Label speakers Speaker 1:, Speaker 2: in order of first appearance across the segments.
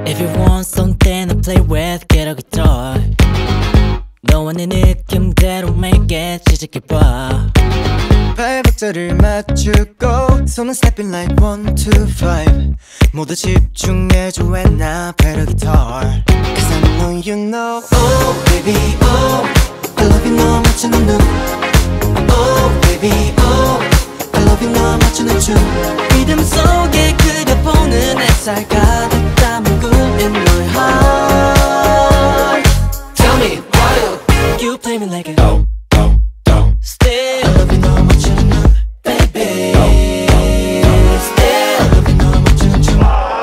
Speaker 1: If you want something to play with, get a guitar. 너와 내 느낌대로 make it 시작해봐.
Speaker 2: 발박자를 맞추고 손은 stepping like 1, 2, 5 모두 집중해줘 when I play the guitar Cause I know you know Oh baby oh I love you 너 맞추는 눈 Oh baby oh I love you 너 맞추는 춤
Speaker 1: 리듬 속에 그려보는 햇살 가득 담은 꿈 in my heart.
Speaker 2: Tell me why
Speaker 1: You play me like a
Speaker 2: Still I love you 너 맞추는 눈 Baby Still I love you 너 맞추는 춤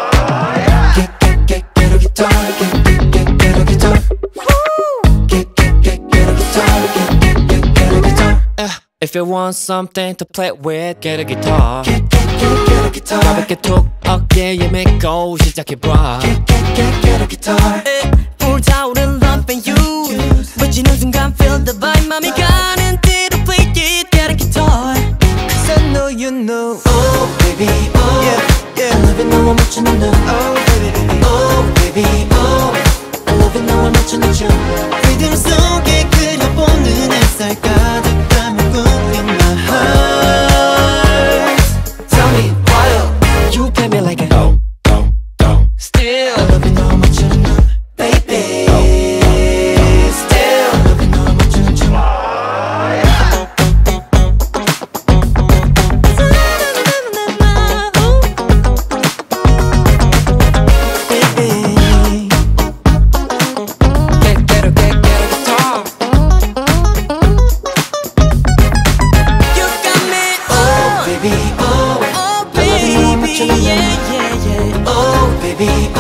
Speaker 2: Get a guitar Get a guitar Get a guitar Get a guitar
Speaker 1: If you want something to play with, get a guitar.
Speaker 2: Get a guitar
Speaker 1: 가볍게 톡 어깨에 메고 시작해봐.
Speaker 2: Get a guitar
Speaker 1: 불타오른 love and you 멋지는 순간 feel the vibe 맘이 가는 대로 play it, get a guitar.
Speaker 2: Cause I know you know Oh baby oh I love it 너와 맞추는 눈 Oh baby oh baby oh I love it 너와 맞추는 춤 리듬 속에 그려보는 햇살 가득 담은 꿈 in my heart Tell me why
Speaker 1: You play me like a
Speaker 2: Still I love it 너와 맞추는 눈 Baby Still I love it 너와 맞추는 춤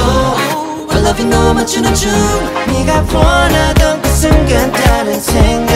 Speaker 2: 너와 맞추는 춤 네가 원하던 그 순간 다른 생각